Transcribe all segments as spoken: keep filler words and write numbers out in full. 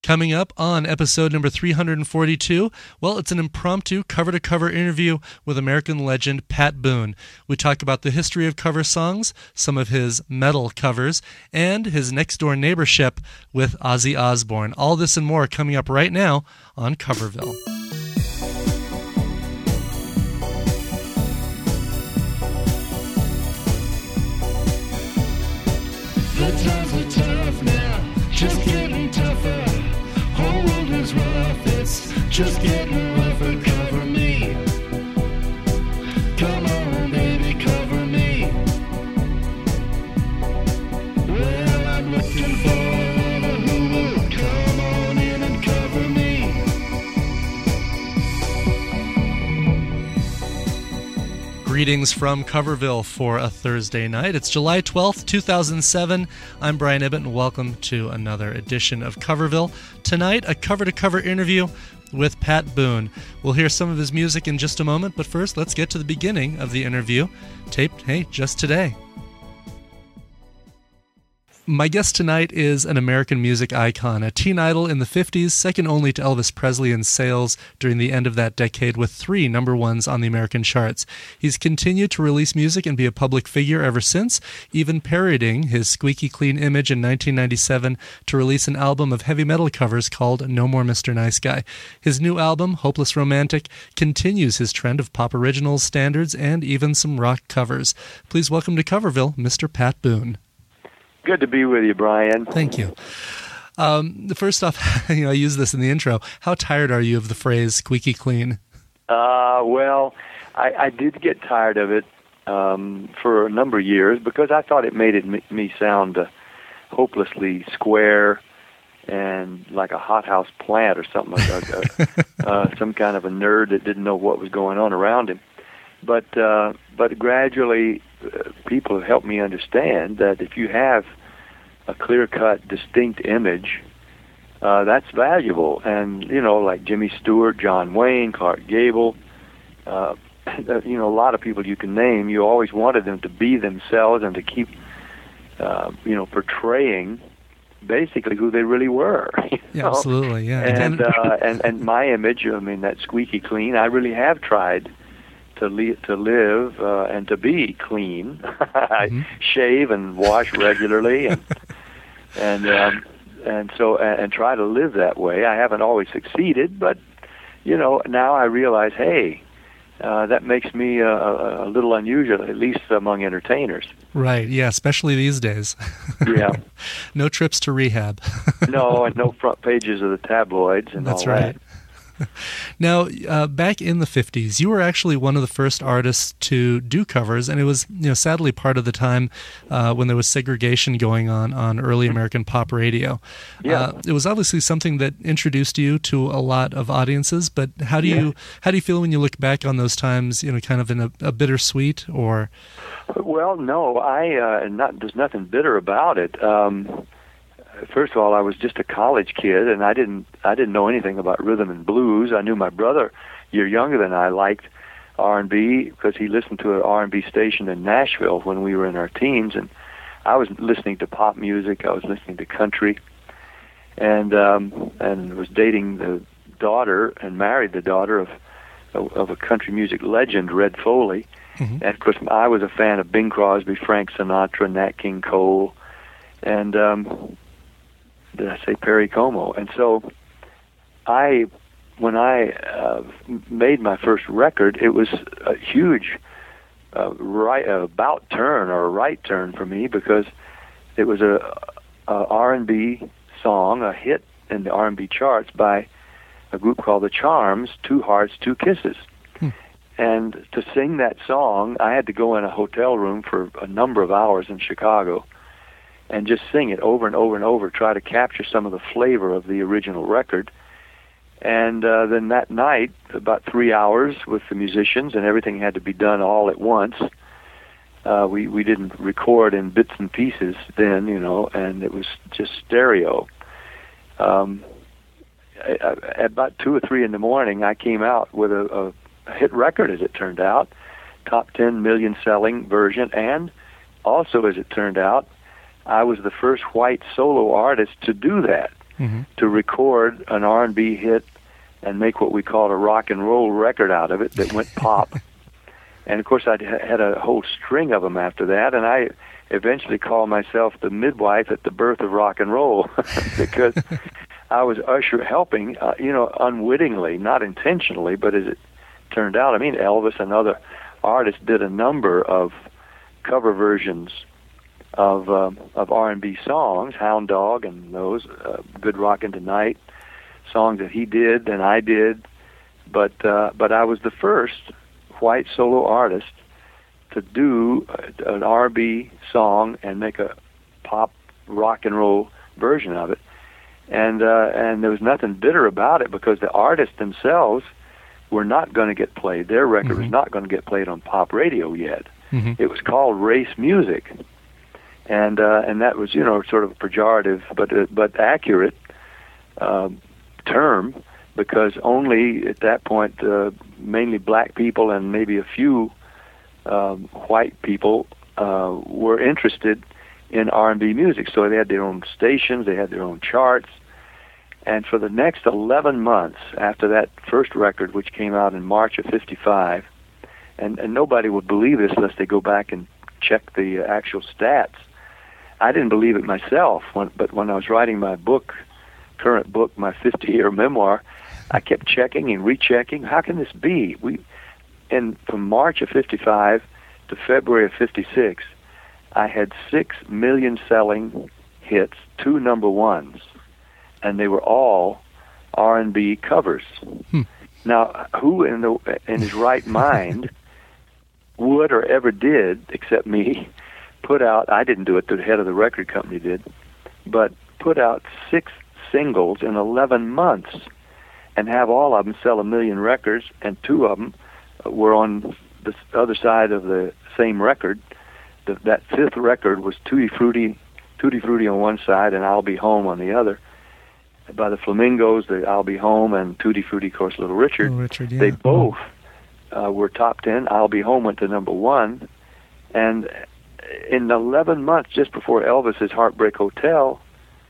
Coming up on episode number three hundred forty-two, well, it's an impromptu cover-to-cover interview with American legend Pat Boone. We talk about the history of cover songs, some of his metal covers, and his next-door neighborship with Ozzy Osbourne. All this and more coming up right now on Coverville. The times are tough now, just getting tougher. Whole world is rough, it's just getting rougher. Cover me. Come on, baby, cover me. Well, I'm looking for a lover who will come on in and cover me. Greetings from Coverville for a Thursday night. It's July twelfth, two thousand seven. I'm Brian Ibbott, and welcome to another edition of Coverville. Tonight, a cover-to-cover interview with Pat Boone. We'll hear some of his music in just a moment, but first, let's get to the beginning of the interview, taped, hey, just today. My guest tonight is an American music icon, a teen idol in the fifties, second only to Elvis Presley in sales during the end of that decade with three number ones on the American charts. He's continued to release music and be a public figure ever since, even parodying his squeaky clean image in nineteen ninety-seven to release an album of heavy metal covers called No More Mister Nice Guy. His new album, Hopeless Romantic, continues his trend of pop originals, standards, and even some rock covers. Please welcome to Coverville, Mister Pat Boone. Good to be with you, Brian. Thank you. Um, first off, you know, I use this in the intro. How tired are you of the phrase squeaky clean? Uh, well, I, I did get tired of it um, for a number of years because I thought it made it me, me sound uh, hopelessly square and like a hothouse plant or something like that. uh, some kind of a nerd that didn't know what was going on around him. But uh, but gradually, uh, people have helped me understand that if you have a clear-cut, distinct image, uh, that's valuable. And, you know, like Jimmy Stewart, John Wayne, Clark Gable, uh, you know, a lot of people you can name, you always wanted them to be themselves and to keep, uh, you know, portraying basically who they really were. You Yeah, know? absolutely, yeah. And, uh, and, and my image, I mean, that squeaky clean, I really have tried to li- to live uh, and to be clean. I mm-hmm. shave and wash regularly, and and um, and so and, and try to live that way. I haven't always succeeded, but you know, now I realize, hey, uh, that makes me a, a, a little unusual, at least among entertainers. Right, yeah, especially these days. Yeah. No trips to rehab. No, and no front pages of the tabloids and That's all right. that. Now, uh, back in the fifties, you were actually one of the first artists to do covers, and it was, you know, sadly part of the time uh, when there was segregation going on on early American pop radio. Yeah. Uh, it was obviously something that introduced you to a lot of audiences, but how do you Yeah. how do you feel when you look back on those times, you know, kind of in a, a bittersweet or... Well, no, I uh, not. There's nothing bitter about it. Um, First of all, I was just a college kid, and I didn't I didn't know anything about rhythm and blues. I knew my brother, a year younger than I, liked R and B because he listened to an R and B station in Nashville when we were in our teens, and I was listening to pop music. I was listening to country, and um, and was dating the daughter and married the daughter of of a country music legend, Red Foley. Mm-hmm. And of course, I was a fan of Bing Crosby, Frank Sinatra, Nat King Cole, and um, did I say Perry Como? And so I, when I uh, made my first record, it was a huge uh, right uh, about turn or a right turn for me because it was a, a R and B song, a hit in the R and B charts by a group called The Charms, Two Hearts, Two Kisses. Hmm. And to sing that song, I had to go in a hotel room for a number of hours in Chicago and just sing it over and over and over, try to capture some of the flavor of the original record. And uh, then that night, about three hours with the musicians, and everything had to be done all at once. Uh, we, we didn't record in bits and pieces then, you know, and it was just stereo. Um, at about two or three in the morning, I came out with a, a hit record, as it turned out, top ten million selling version, and also, as it turned out, I was the first white solo artist to do that. mm-hmm. to record an R and B hit and make what we called a rock and roll record out of it that went pop. And, of course, I had a whole string of them after that, and I eventually called myself the midwife at the birth of rock and roll because I was usher helping, uh, you know, unwittingly, not intentionally, but as it turned out, I mean, Elvis and other artists did a number of cover versions of um, of R and B songs, Hound Dog and those, uh, Good Rockin' Tonight, songs that he did and I did, but uh, but I was the first white solo artist to do an R and B song and make a pop rock and roll version of it, and uh, and there was nothing bitter about it because the artists themselves were not going to get played. Their record mm-hmm. was not going to get played on pop radio yet. Mm-hmm. It was called race music, and uh, and that was, you know, sort of a pejorative but uh, but accurate um, term, because only at that point uh, mainly black people and maybe a few um, white people uh, were interested in R and B music. So they had their own stations, they had their own charts. And for the next eleven months after that first record, which came out in March of fifty-five, and, and nobody would believe this unless they go back and check the actual stats. I didn't believe it myself, when, but when I was writing my book, current book, my fifty-year memoir, I kept checking and rechecking. How can this be? We, and from March of fifty-five to February of fifty-six, I had six million selling hits, two number ones, and they were all R and B covers. Hmm. Now, who in the in his right mind would or ever did, except me, put out, I didn't do it, the head of the record company did, but put out six singles in eleven months and have all of them sell a million records, and two of them were on the other side of the same record. The, that fifth record was Tutti Frutti, Tutti Frutti on one side and I'll Be Home on the other. By the Flamingos, the I'll Be Home and Tutti Frutti, of course, Little Richard. Little Richard, yeah. They both uh, were top ten. I'll Be Home went to number one. And in eleven months, just before Elvis's Heartbreak Hotel,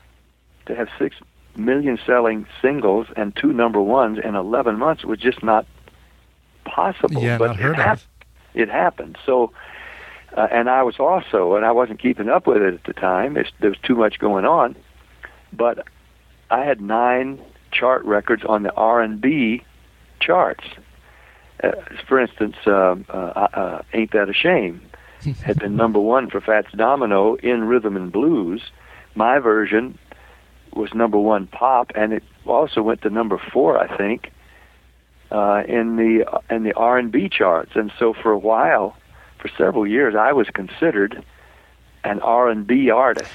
to have six million selling singles and two number ones in eleven months was just not possible. Yeah, but not heard it hap- of. It happened. So, uh, and I was also, and I wasn't keeping up with it at the time. It's, there was too much going on. But I had nine chart records on the R and B charts. Uh, for instance, uh, uh, uh, Ain't That a Shame had been number one for Fats Domino in rhythm and blues. My version was number one pop, and it also went to number four, I think, uh, in the in the R and B charts. And so for a while, for several years, I was considered an R and B artist.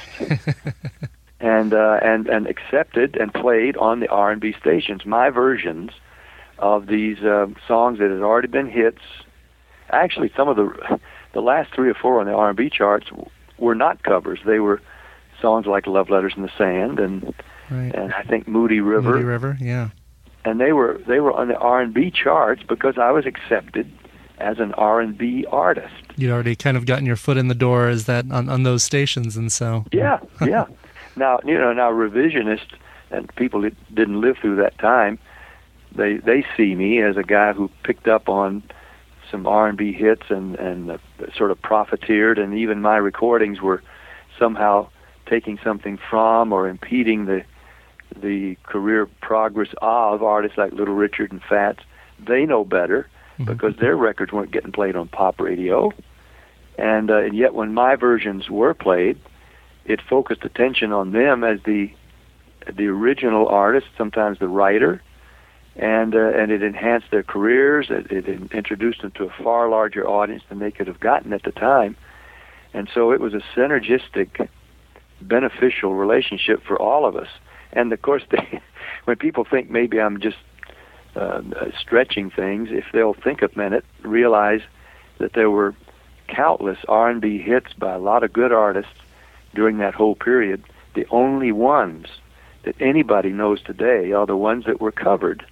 And, uh, and and accepted and played on the R and B stations my versions of these uh, songs that had already been hits. Actually, some of the the last three or four on the R and B charts were not covers. They were songs like Love Letters in the Sand and right. and I think Moody River. Moody River, yeah. And they were they were on the R and B charts because I was accepted as an R and B artist. You'd already kind of gotten your foot in the door as that on, on those stations, and so yeah, yeah. Now, you know, now revisionists and people that didn't live through that time, they they see me as a guy who picked up on some R and B hits and, and uh, sort of profiteered, and even my recordings were somehow taking something from or impeding the the career progress of artists like Little Richard and Fats. They know better because their records weren't getting played on pop radio. And, uh, and yet when my versions were played, it focused attention on them as the the original artist, sometimes the writer, and uh, and it enhanced their careers. It, it introduced them to a far larger audience than they could have gotten at the time. And so it was a synergistic, beneficial relationship for all of us. And of course, they, when people think maybe I'm just uh, stretching things, if they'll think a minute, realize that there were countless R and B hits by a lot of good artists during that whole period. The only ones that anybody knows today are the ones that were covered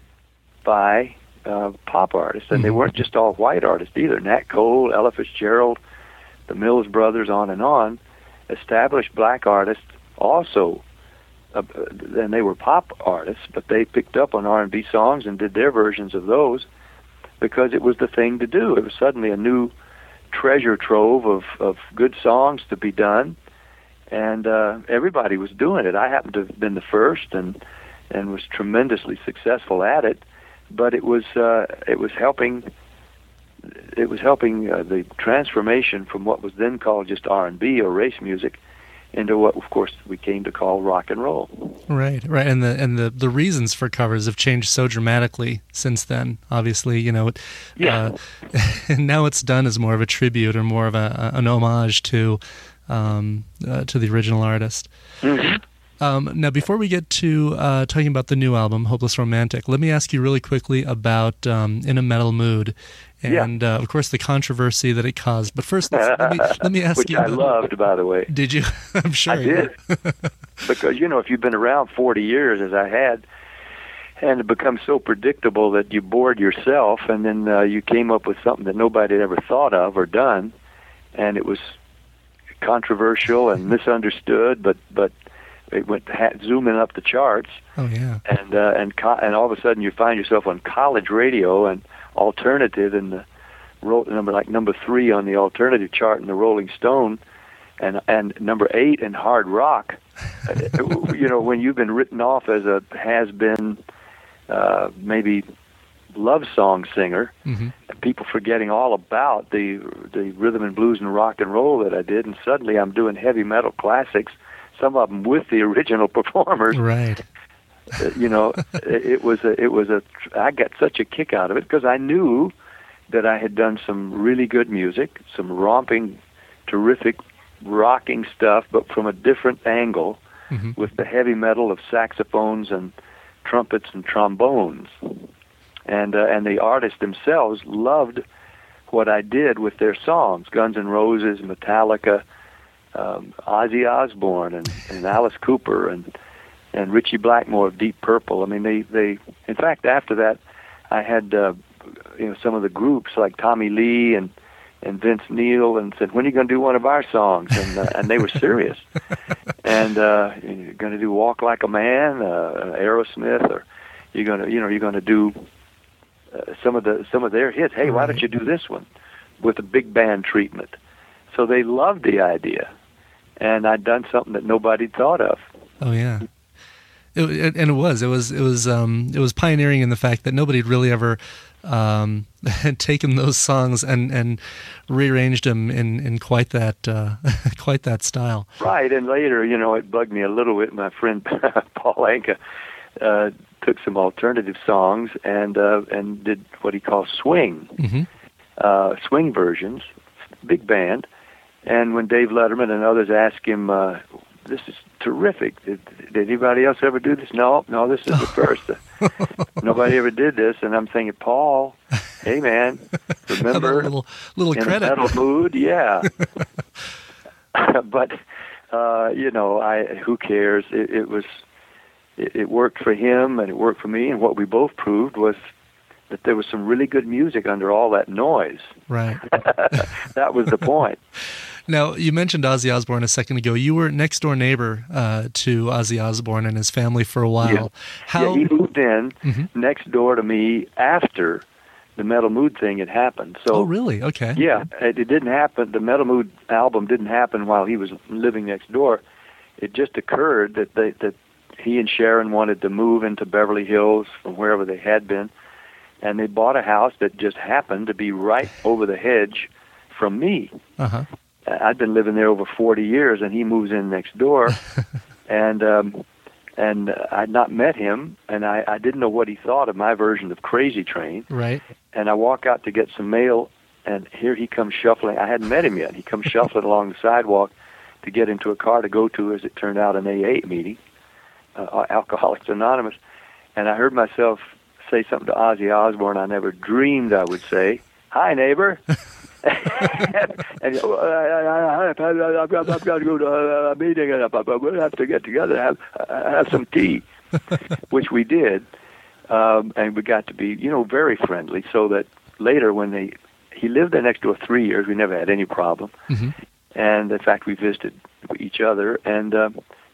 by uh, pop artists. And they weren't just all white artists either. Nat Cole, Ella Fitzgerald, the Mills Brothers, on and on. Established black artists also uh, and they were pop artists, but they picked up on R and B songs and did their versions of those because it was the thing to do. It was suddenly a new treasure trove of, of good songs to be done, and uh, everybody was doing it. I happened to have been the first and and was tremendously successful at it, but it was uh, it was helping it was helping uh, the transformation from what was then called just R and B or race music into what, of course, we came to call rock and roll. Right, right, and the and the, the reasons for covers have changed so dramatically since then. Obviously, you know, yeah. uh, and now it's done as more of a tribute or more of a, an homage to um, uh, to the original artist. Mm-hmm. Um, now, before we get to uh, talking about the new album, Hopeless Romantic, let me ask you really quickly about um, In a Metal Mood, and yeah. uh, of course the controversy that it caused. But first, let's, let me let me ask Which you. I loved, by the way. Did you? I'm sure I did. Because, you know, if you've been around forty years, as I had, and it becomes so predictable that you bored yourself, and then uh, you came up with something that nobody had ever thought of or done, and it was controversial and misunderstood, but but it went ha- zooming up the charts. Oh yeah. And uh, and co- and all of a sudden you find yourself on college radio and alternative in the ro- number like number three on the alternative chart in the Rolling Stone, and and number eight in hard rock. You know, when you've been written off as a has-been uh, maybe love song singer, mm-hmm. and people forgetting all about the the rhythm and blues and rock and roll that I did, and suddenly I'm doing heavy metal classics, some of them with the original performers. Right. Uh, you know, it, it was a, it was a. I got such a kick out of it because I knew that I had done some really good music, some romping, terrific, rocking stuff, but from a different angle, mm-hmm. with the heavy metal of saxophones and trumpets and trombones, and uh, and the artists themselves loved what I did with their songs. Guns N' Roses, Metallica, um, Ozzy Osbourne, and, and Alice Cooper, and and Richie Blackmore of Deep Purple. I mean, they, they in fact, after that, I had uh, you know some of the groups like Tommy Lee and and Vince Neil, and said, when are you going to do one of our songs? And uh, and they were serious. And uh, you're going to do Walk Like a Man, uh, Aerosmith, or you're going to, you know, you're going to do uh, some of the some of their hits. Hey, why don't you do this one with a big band treatment? So they loved the idea, and I'd done something that nobody thought of. Oh yeah. It, it, and it was, it was, it was, um, it was pioneering in the fact that nobody had really ever um, had taken those songs and, and rearranged them in, in quite that, uh, quite that style. Right, and later, you know, it bugged me a little bit. My friend Paul Anka uh, took some alternative songs and uh, and did what he calls swing, mm-hmm. uh, swing versions, big band. And when Dave Letterman and others asked him, uh, this is terrific. Did, did anybody else ever do this? No, no, this is the first. Nobody ever did this. And I'm thinking, Paul, hey, man, remember, a little, little in credit. a metal mood? Yeah. But, uh, you know, I who cares? It, it was, it, it worked for him and it worked for me. And what we both proved was that there was some really good music under all that noise. Right. That was the point. Now, you mentioned Ozzy Osbourne a second ago. You were next door neighbor uh, to Ozzy Osbourne and his family for a while. Yeah, How? yeah he moved in mm-hmm. next door to me after the Metal Mood thing had happened. So, oh, really? Okay. Yeah, it, it didn't happen. The Metal Mood album didn't happen while he was living next door. It just occurred that they, that he and Sharon wanted to move into Beverly Hills from wherever they had been, and they bought a house that just happened to be right over the hedge from me. Uh-huh. I'd been living there over forty years, and he moves in next door, and um, and I'd not met him, and I, I didn't know what he thought of my version of Crazy Train. Right. And I walk out to get some mail, and here he comes shuffling. I hadn't met him yet. He comes shuffling along the sidewalk to get into a car to go to, as it turned out, an A A meeting, uh, Alcoholics Anonymous. And I heard myself say something to Ozzy Osbourne I never dreamed I would say. Hi, neighbor. and uh, I, I, I, I've, got, I've got to go to a meeting, and we'll have to get together and have, uh, have some tea, which we did. Um, and we got to be, you know, very friendly, so that later when they, he lived there next door three years, we never had any problem. Mm-hmm. And in fact, we visited each other. And uh,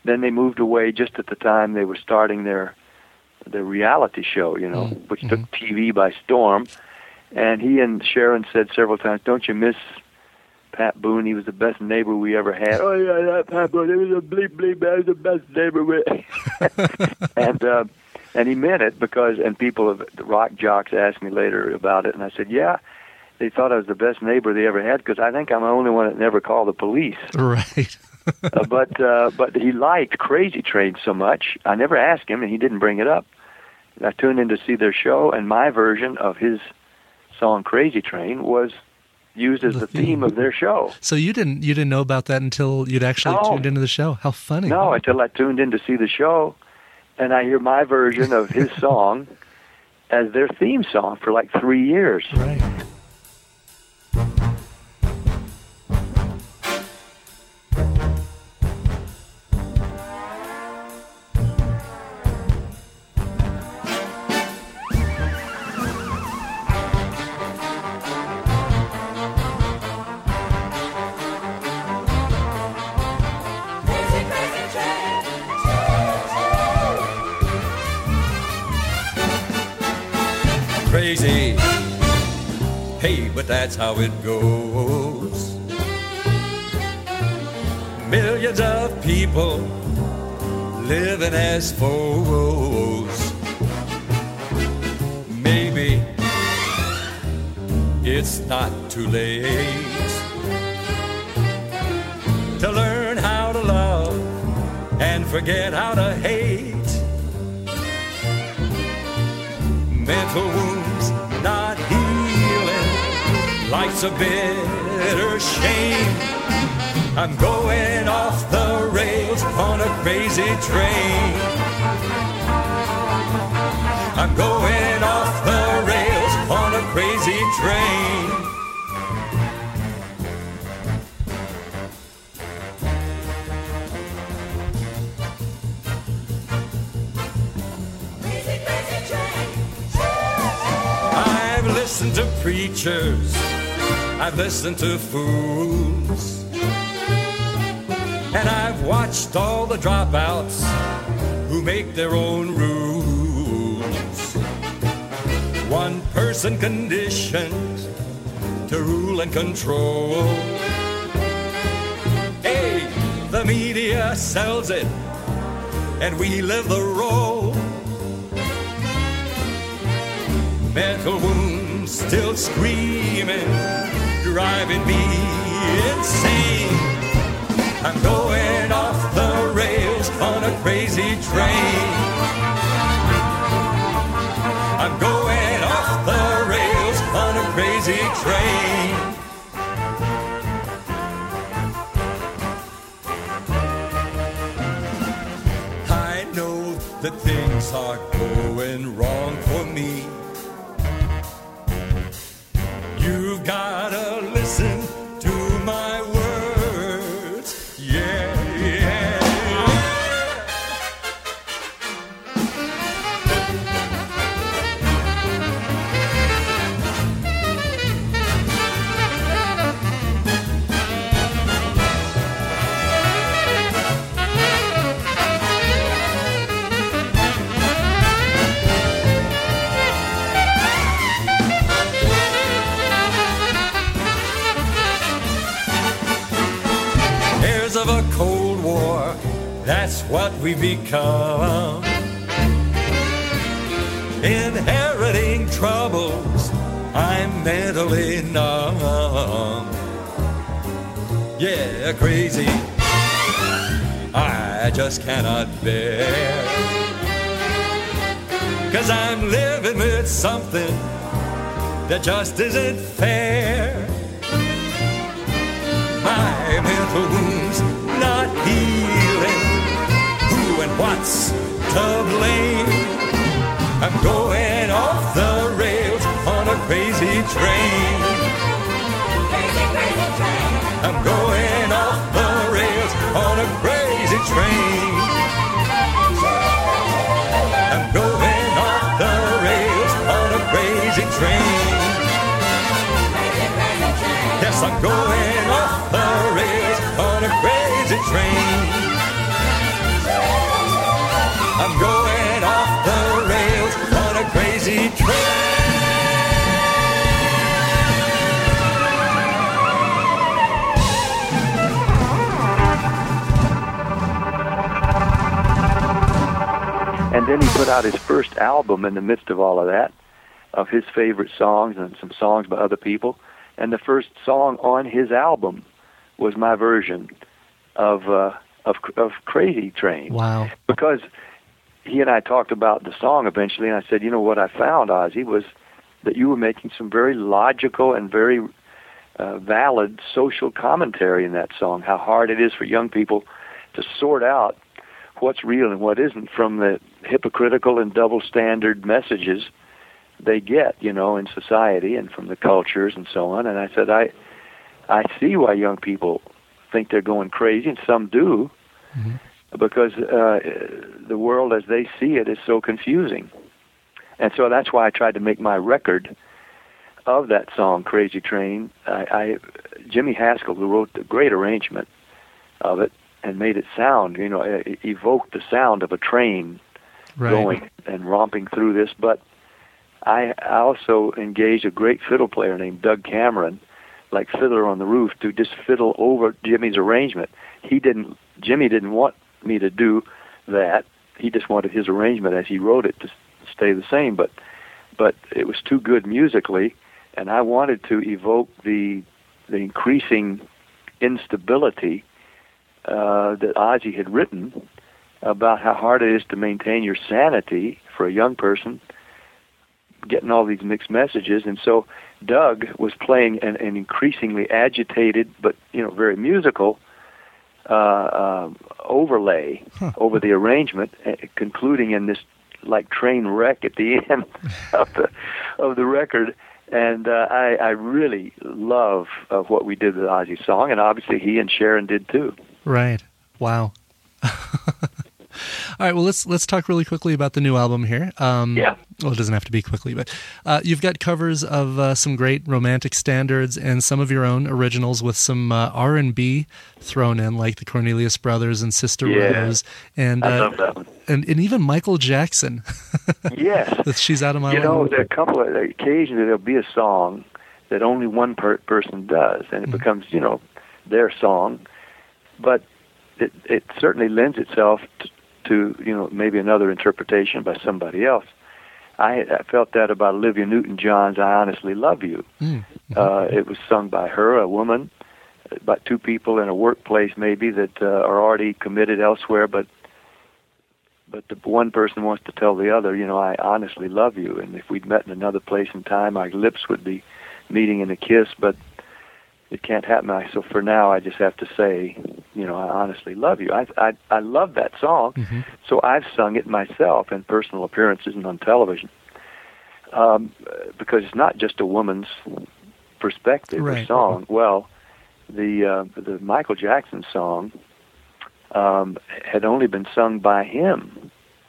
then they moved away just at the time they were starting their their reality show, you know, Mm-hmm. which took T V by storm. And he and Sharon said several times, "Don't you miss Pat Boone? He was the best neighbor we ever had." "Oh yeah, that Pat Boone, he was a bleep bleep man, he was the best neighbor we." and uh, and he meant it, because and people of the rock jocks asked me later about it, and I said, "Yeah, they thought I was the best neighbor they ever had, because I think I'm the only one that never called the police." Right. uh, but uh, but he liked Crazy Train so much, I never asked him, and he didn't bring it up. I tuned in to see their show, and my version of his song "Crazy Train" was used as the, the theme. theme of their show. So you didn't you didn't know about that until you'd actually no. tuned into the show? How funny! No, until I tuned in to see the show, and I hear my version of his song as their theme song for like three years. Right. Crazy, hey, but that's how it goes. Millions of people living as foes. Maybe it's not too late to learn how to love and forget how to hate. Mental wounds not healing, life's a bitter shame. I'm going off the rails on a crazy train. I'm going off the rails on a crazy train. Listened to preachers, I've listened to fools, and I've watched all the dropouts who make their own rules. One person conditioned to rule and control. Hey, the media sells it, and we live the role. Mental wounds still screaming, driving me insane. I'm going off the rails on a crazy train. I'm going off the rails on a crazy train. I know that things are going wrong for me. You've gotta listen to my words, yeah, yeah. Of a Cold War, that's what we become. Inheriting troubles, I'm mentally numb. Yeah, crazy, I just cannot bear. 'Cause I'm living with something that just isn't fair. My mental wounds not healing, who and what's to blame? I'm going off the rails on a crazy train. Crazy, crazy train. I'm going off the rails on a crazy train. I'm going off the rails on a crazy train. Crazy, crazy train. Yes, I'm going off the rails on a crazy train. And then he put out his first album in the midst of all of that, of his favorite songs and some songs by other people. And the first song on his album was my version of uh, of, of Crazy Train. Wow. Because he and I talked about the song eventually, and I said, you know, what I found, Ozzy, was that you were making some very logical and very uh, valid social commentary in that song, how hard it is for young people to sort out what's real and what isn't from the hypocritical and double standard messages they get, you know, in society and from the cultures and so on. And I said, I I see why young people think they're going crazy, and some do, mm-hmm. because uh, the world as they see it is so confusing. And so that's why I tried to make my record of that song, Crazy Train. I, I Jimmy Haskell, who wrote the great arrangement of it and made it sound, you know, it evoked the sound of a train right. going and romping through this. But I also engaged a great fiddle player named Doug Cameron, like Fiddler on the Roof, to just fiddle over Jimmy's arrangement. He didn't, Jimmy didn't want me to do that. He just wanted his arrangement as he wrote it to stay the same. But, but it was too good musically, and I wanted to evoke the the increasing instability uh, that Ozzy had written about how hard it is to maintain your sanity for a young person, getting all these mixed messages. And so Doug was playing an, an increasingly agitated but, you know, very musical uh, uh, overlay huh. over the arrangement, uh, concluding in this like train wreck at the end of the of the record. And uh, I, I really love uh, what we did with Ozzy's song, and obviously he and Sharon did too. Right. Wow. All right, well, let's let's talk really quickly about the new album here. Um, yeah. Well, it doesn't have to be quickly, but uh, you've got covers of uh, some great romantic standards and some of your own originals with some uh, R and B thrown in, like the Cornelius Brothers and Sister yeah. Rose. And, I uh, love that one. And, and even Michael Jackson. Yes. With She's Out of My You Life. know, there are a couple of occasions there'll be a song that only one per- person does, and it mm-hmm. becomes, you know, their song. But it, it certainly lends itself to to, you know, maybe another interpretation by somebody else. I, I felt that about Olivia Newton-John's I Honestly Love You. Mm-hmm. Uh, it was sung by her, a woman, by two people in a workplace maybe that uh, are already committed elsewhere, but but the one person wants to tell the other, you know, I honestly love you. And if we'd met in another place and time, our lips would be meeting in a kiss, but it can't happen. So for now, I just have to say, you know, I honestly love you. I I, I love that song, mm-hmm. so I've sung it myself in personal appearances and on television, um, because it's not just a woman's perspective right. or song. Well, the uh, the Michael Jackson song um, had only been sung by him,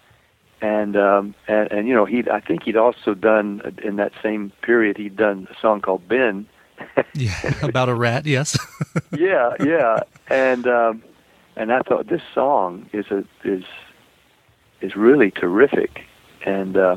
and um, and and you know, he I think he'd also done in that same period he'd done a song called Ben. Yeah, about a rat, yes. yeah, yeah, and um, and I thought this song is a is is really terrific, and uh,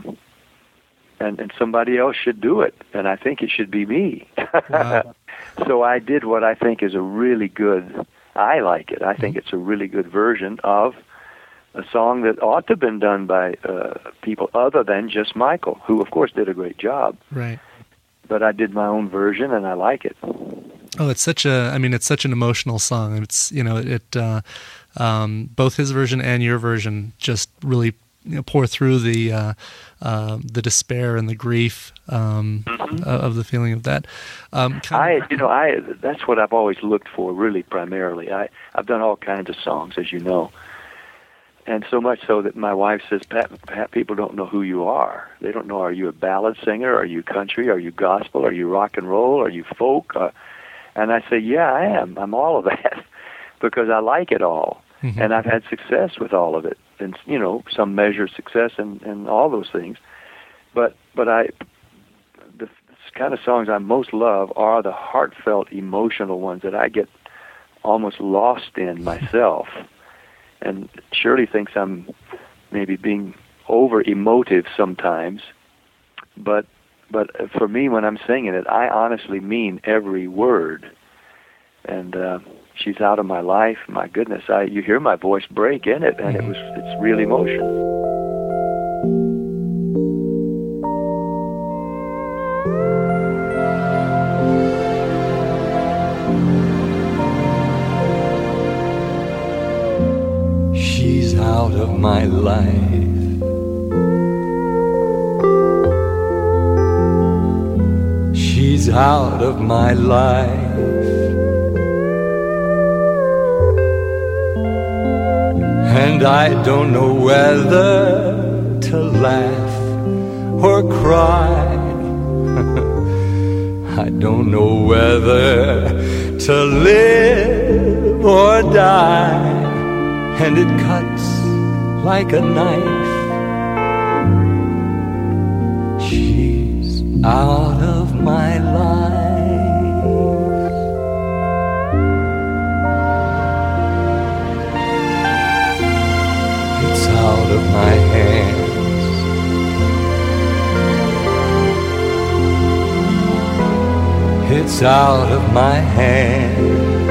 and and somebody else should do it, and I think it should be me. Wow. So I did what I think is a really good. I like it. I think mm-hmm. it's a really good version of a song that ought to have been done by uh, people other than just Michael, who of course did a great job. Right. But I did my own version, and I like it. Oh, it's such a, I mean, it's such an emotional song. It's, you know, it, uh, um, both his version and your version just really, you know, pour through the, uh, uh, the despair and the grief, um, mm-hmm. of the feeling of that. Um, I, you know, I, that's what I've always looked for, really, primarily. I, I've done all kinds of songs, as you know. And so much so that my wife says, Pat, Pat, people don't know who you are. They don't know, are you a ballad singer? Are you country? Are you gospel? Are you rock and roll? Are you folk? Uh, and I say, yeah, I am. I'm all of that because I like it all. Mm-hmm. And I've had success with all of it. And, you know, some measure of success and, and all those things. But, but I, the kind of songs I most love are the heartfelt, emotional ones that I get almost lost in myself. And Shirley thinks I'm maybe being over emotive sometimes, but but for me, when I'm singing it, I honestly mean every word. And uh, She's Out of My Life. My goodness, I you hear my voice break in it, and it was it's real emotion. out of my life. And I don't know whether to laugh or cry. I don't know whether to live or die. And it cuts like a knife. She's out of my life. It's out of my hands. It's out of my hands.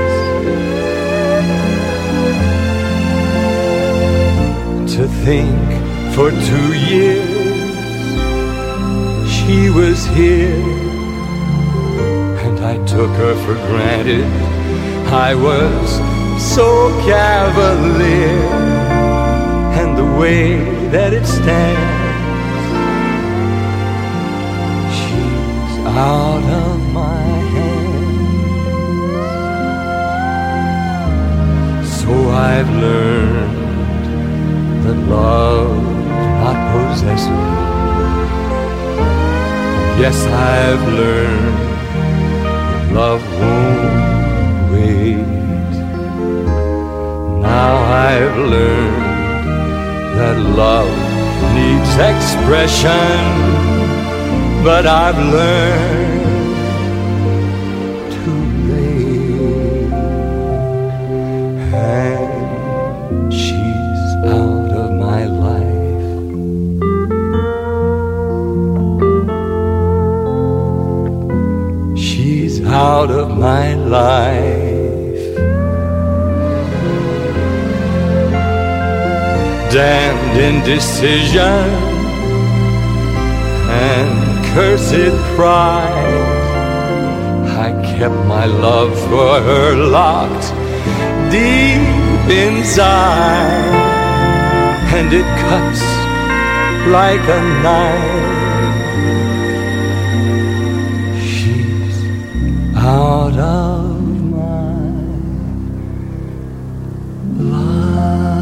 To think for two years she was here, and I took her for granted. I was so cavalier, and the way that it stands, she's out of my hands. So I've learned that love not possess me. Yes, I've learned that love won't wait. Now I've learned that love needs expression, but I've learned too late. And she's out of my life. She's out of my life. Damned indecision and cursed pride, I kept my love for her locked deep inside, and it cuts like a knife. She's out of my life.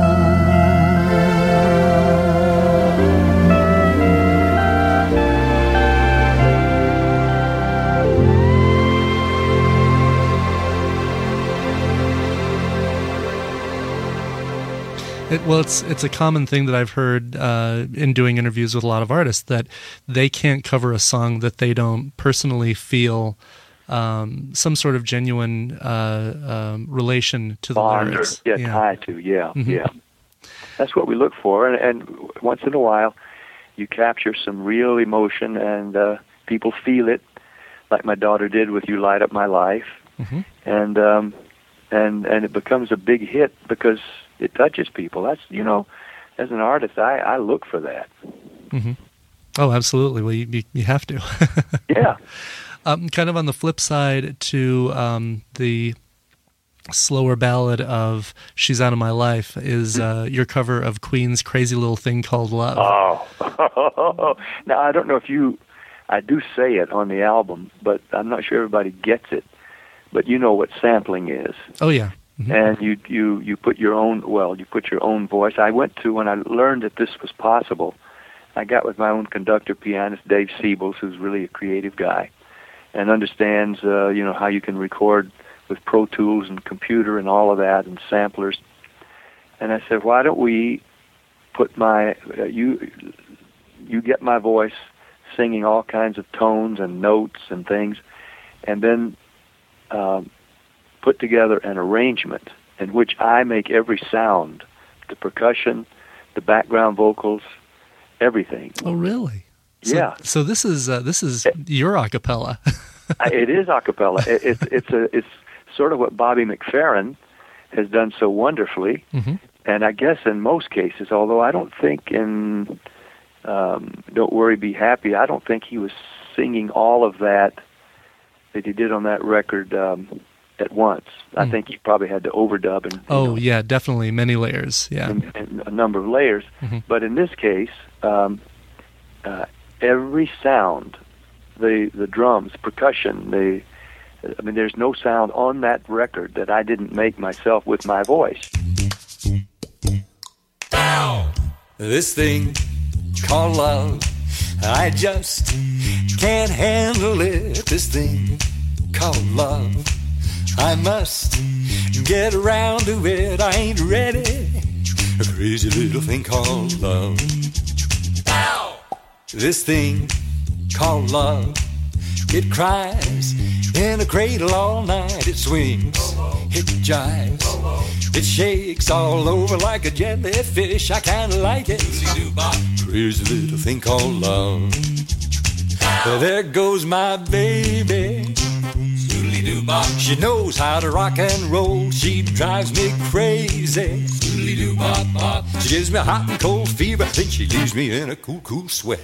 It, well, it's it's a common thing that I've heard uh, in doing interviews with a lot of artists, that they can't cover a song that they don't personally feel um, some sort of genuine uh, um, relation to the Bond lyrics. or, yeah, yeah, tie to, yeah, Mhm. yeah. That's what we look for, and, and once in a while, you capture some real emotion, and uh, people feel it, like my daughter did with "You Light Up My Life," Mhm. and um, and and it becomes a big hit because it touches people. That's, you know, as an artist, I, I look for that. Mhm. Oh, absolutely. Well, you you, you have to. Yeah. Um, kind of on the flip side to um, the slower ballad of "She's Out of My Life" is uh, your cover of Queen's "Crazy Little Thing Called Love." Oh. Now, I don't know if you, I do say it on the album, but I'm not sure everybody gets it. But you know what sampling is. Oh, yeah. Mhm. And you, you, you put your own, well, you put your own voice. I went to, when I learned that this was possible, I got with my own conductor, pianist, Dave Siebels, who's really a creative guy and understands, uh, you know, how you can record with Pro Tools and computer and all of that and samplers. And I said, why don't we put my, uh, you, you get my voice singing all kinds of tones and notes and things, and then um, put together an arrangement in which I make every sound, the percussion, the background vocals, everything. Oh, really? So, Yeah. So this is uh, this is your a cappella. It is a cappella. It, it's it's a it's sort of what Bobby McFerrin has done so wonderfully, Mm-hmm. and I guess in most cases, although I don't think in um, "Don't Worry, Be Happy," I don't think he was singing all of that that he did on that record um, at once. I Mm. think he probably had to overdub and you Oh, know, yeah, definitely many layers. Yeah. in, in a number of layers. Mhm. But in this case, um, uh, every sound the the drums, percussion, the I mean, there's no sound on that record that I didn't make myself with my voice. Ow! This thing called love, I just can't handle it. This thing called love, I must get around to it. I ain't ready. A crazy little thing called love. Ow! This thing called love, it cries in a cradle all night. It swings, it jives, it shakes all over like a jellyfish. I kinda like it. Crazy little thing called love. There goes my baby. She knows how to rock and roll. She drives me crazy. She gives me hot and cold fever, then she leaves me in a cool, cool sweat.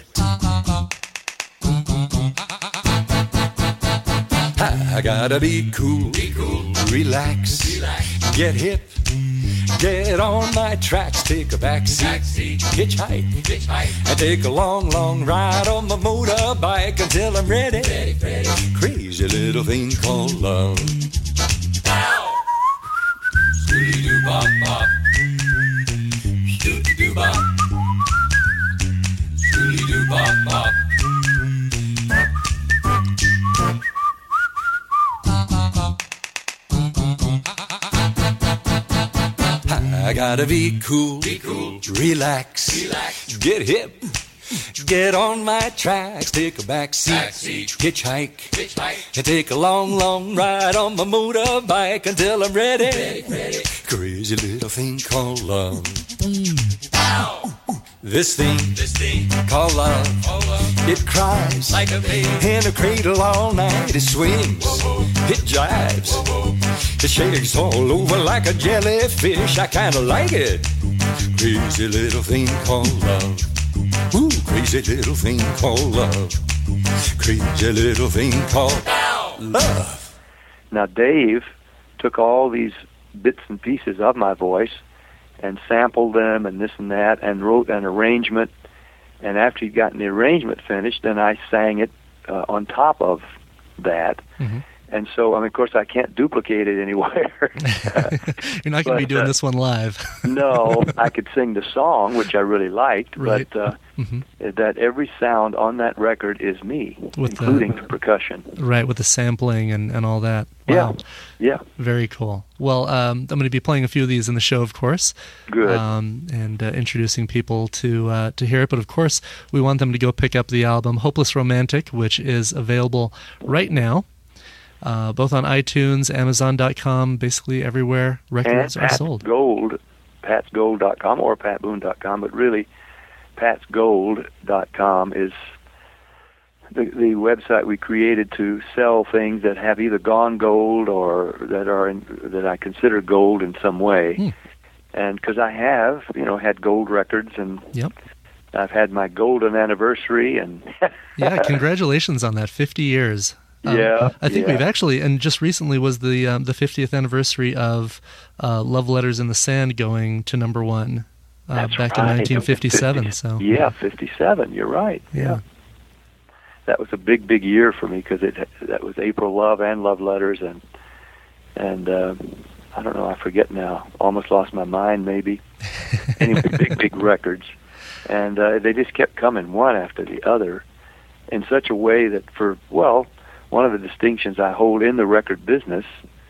I gotta be cool, be cool. Relax. Relax, get hip, get on my tracks, take a back seat, hitchhike, hitchhike, and take a long, long ride on my motorbike until I'm ready. ready, ready. Crazy little thing called love. Ow! Scooty-doo-bop, bop. Scooty-doo-bop. Scooty-doo-bop, bop. I gotta be cool, be cool. Relax, relax, get hip, get on my tracks, take a back seat, back seat. Hitchhike, hitchhike, and take a long, long ride on my motorbike until I'm ready. ready, ready. Crazy little thing called love. Ow! This thing, this thing called love, called love. It cries like a baby in a cradle all night. It swings, whoa, whoa. It jives, whoa, whoa. It shakes all over like a jellyfish. I kinda like it. Crazy little thing called love. Ooh, crazy little thing called love. Crazy little thing called love. Now Dave took all these bits and pieces of my voice and sampled them and this and that and wrote an arrangement. And after he'd gotten the arrangement finished, then I sang it uh, on top of that. Mm-hmm. And so, I mean, of course, I can't duplicate it anywhere. You're not going to be doing uh, this one live. No, I could sing the song, which I really liked, right. but uh, mm-hmm. that every sound on that record is me, with including the, the percussion. Right, with the sampling and, and all that. Wow. Yeah, yeah. Very cool. Well, um, I'm going to be playing a few of these in the show, of course. Good. Um, and uh, introducing people to uh, to hear it. But, of course, we want them to go pick up the album Hopeless Romantic, which is available right now. Uh, both on iTunes, Amazon dot com, basically everywhere records and are Pat's sold. Gold, Pats Gold dot com or Pat Boone dot com, but really Pats Gold dot com is the, the website we created to sell things that have either gone gold or that are in, that I consider gold in some way. Hmm. And because I have, you know, had gold records, and yep. I've had my golden anniversary, and yeah, congratulations on that, fifty years. Um, yeah, I think yeah. we've actually, and just recently was the um, the fiftieth anniversary of uh, Love Letters in the Sand going to number one uh, That's back right. in nineteen fifty-seven. fifty, so yeah, fifty-seven. You're right. Yeah, yeah. That was a big, big year for me because it that was April Love and Love Letters, and and uh, I don't know, I forget now. Almost lost my mind, maybe. Anyway, big, big records, and uh, they just kept coming one after the other, in such a way that for well. One of the distinctions I hold in the record business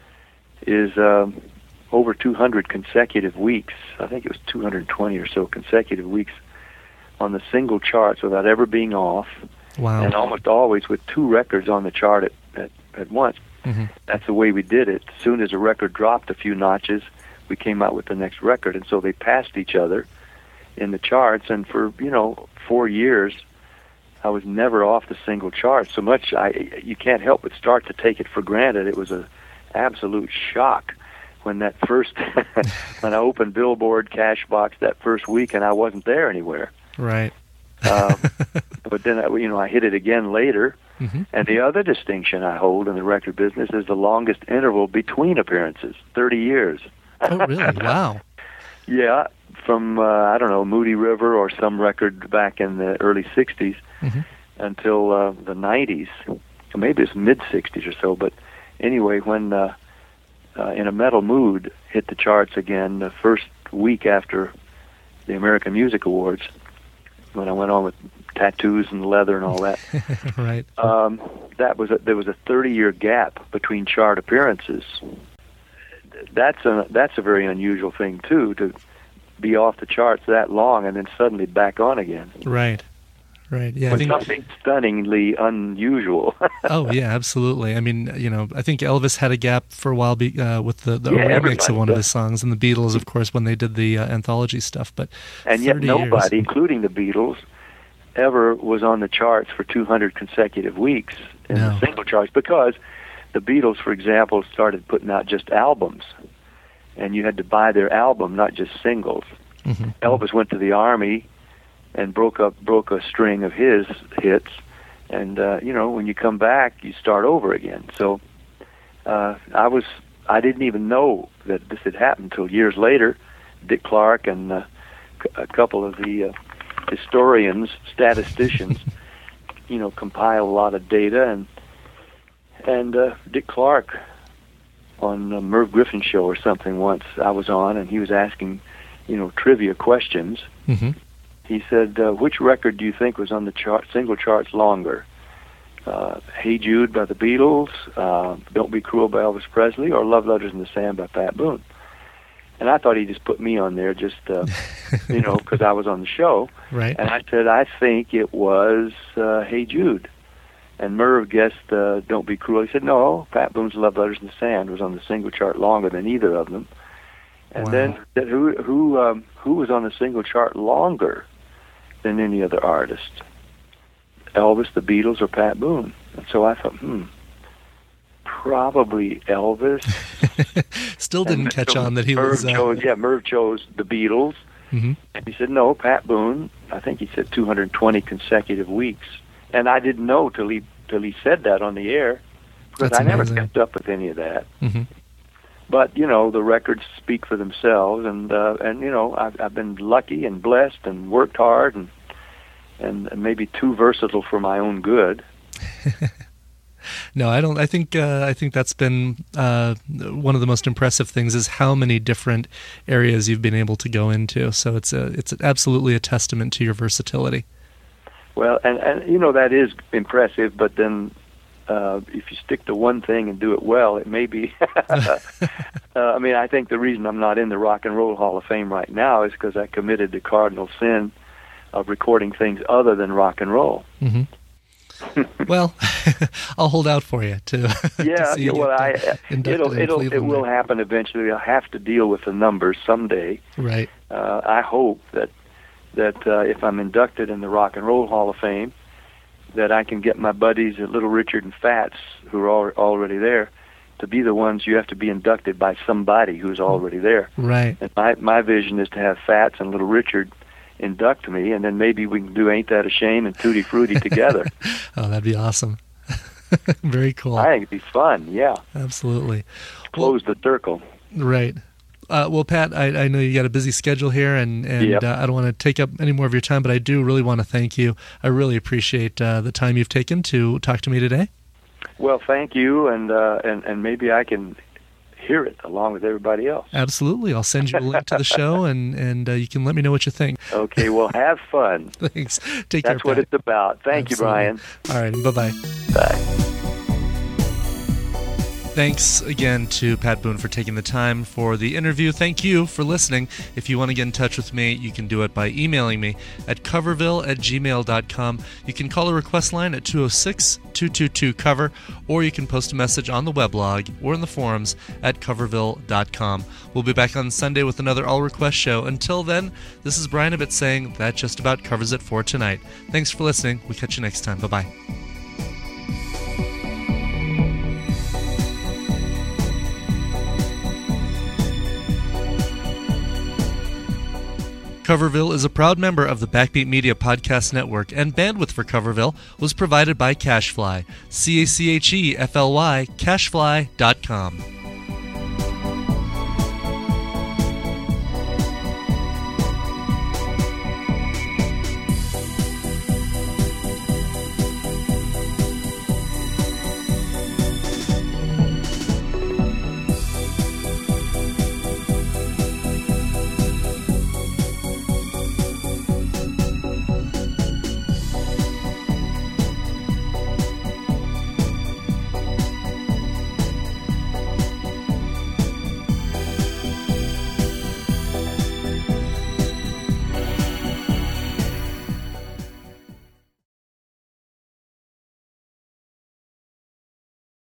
is um, over two hundred consecutive weeks. I think it was two hundred twenty or so consecutive weeks on the single charts without ever being off. Wow. And almost always with two records on the chart at, at, at once. Mm-hmm. That's the way we did it. As soon as a record dropped a few notches, we came out with the next record. And so they passed each other in the charts. And for, you know, four years... I was never off the single chart so much. I you can't help but start to take it for granted. It was an absolute shock when that first when I opened Billboard Cashbox that first week and I wasn't there anywhere. Right. um, but then I, you know I hit it again later. Mm-hmm. And the other distinction I hold in the record business is the longest interval between appearances, thirty years. Oh, really? Wow. Yeah, from uh, I don't know Moody River or some record back in the early sixties. Mm-hmm. until uh, the nineties, maybe it's mid-sixties or so. But anyway, when uh, uh, In a Metal Mood hit the charts again the first week after the American Music Awards, when I went on with tattoos and leather and all that, right? Um, that was a, there was a thirty-year gap between chart appearances. That's a that's a very unusual thing too, to be off the charts that long and then suddenly back on again. Right, right. Yeah, I think something stunningly unusual. Oh yeah, absolutely. I mean, you know, I think Elvis had a gap for a while be, uh, with the, the yeah, remix of one does. of his songs, and the Beatles, of course, when they did the uh, anthology stuff. But and yet nobody, years, including the Beatles, ever was on the charts for two hundred consecutive weeks in no. the single charts, because the Beatles, for example, started putting out just albums, and you had to buy their album, not just singles. Mm-hmm. Elvis went to the Army and broke up broke a string of his hits, and uh, you know, when you come back, you start over again. So uh, I was I didn't even know that this had happened until years later. Dick Clark and uh, a couple of the uh, historians, statisticians, you know, compile a lot of data, and and uh, Dick Clark on uh, Merv Griffin show or something once I was on, and he was asking, you know, trivia questions. Mm-hmm. He said, uh, which record do you think was on the chart, single charts longer? Uh, Hey Jude by the Beatles, uh, Don't Be Cruel by Elvis Presley, or Love Letters in the Sand by Pat Boone? And I thought he just put me on there just, uh, you know, because I was on the show. Right. And I said, I think it was uh, Hey Jude. And Merv guessed uh, Don't Be Cruel. He said, no, Pat Boone's Love Letters in the Sand was on the single chart longer than either of them. And Wow. then said, who who um, who was on the single chart longer than any other artist? Elvis, the Beatles, or Pat Boone? And so I thought, hmm, probably Elvis. Still didn't And catch so on that he Merv was... Uh, chose, yeah, Merv chose the Beatles. mm-hmm. And he said, no, Pat Boone, I think he said two hundred twenty consecutive weeks. And I didn't know till he till he said that on the air, because That's I never amazing. kept up with any of that. Mm-hmm. But you know, the records speak for themselves, and uh, and you know, I've, I've been lucky and blessed and worked hard, and and maybe too versatile for my own good. No, I don't. I think uh, I think that's been uh, one of the most impressive things, is how many different areas you've been able to go into. So it's a it's absolutely a testament to your versatility. Well, and, and you know, that is impressive, but then uh, if you stick to one thing and do it well, it may be... uh, I mean, I think the reason I'm not in the Rock and Roll Hall of Fame right now is because I committed the cardinal sin of recording things other than rock and roll. Mm-hmm. Well, I'll hold out for you to, yeah, to see yeah, you well, get, I, uh, inducted it'll, in it'll, it Cleveland will there. happen eventually. I'll have to deal with the numbers someday. Right. Uh, I hope that that uh, if I'm inducted in the Rock and Roll Hall of Fame, that I can get my buddies at Little Richard and Fats, who are al- already there, to be the ones. You have to be inducted by somebody who's already there. Right. And my my vision is to have Fats and Little Richard induct me, and then maybe we can do Ain't That a Shame and Tutti Frutti together. Oh, that'd be awesome. Very cool. I think it'd be fun, yeah. Absolutely. Close the circle. Right. Uh, well, Pat, I, I know you got a busy schedule here, and, and Yep. uh, I don't want to take up any more of your time, but I do really want to thank you. I really appreciate uh, the time you've taken to talk to me today. Well, thank you, and uh, and and maybe I can hear it along with everybody else. Absolutely. I'll send you a link to the show, and, and uh, you can let me know what you think. Okay, well, have fun. Thanks. Take care, That's what Pat. it's about. Thank Absolutely. you, Brian. All right, bye-bye. Bye. Thanks again to Pat Boone for taking the time for the interview. Thank you for listening. If you want to get in touch with me, you can do it by emailing me at coverville at gmail dot com. You can call a request line at two oh six, two two two, cover, or you can post a message on the weblog or in the forums at coverville dot com. We'll be back on Sunday with another All Request show. Until then, this is Brian Ibbott saying that just about covers it for tonight. Thanks for listening. We'll catch you next time. Bye-bye. Coverville is a proud member of the Backbeat Media Podcast Network, and bandwidth for Coverville was provided by CacheFly. C A C H E F L Y, cachefly dot com.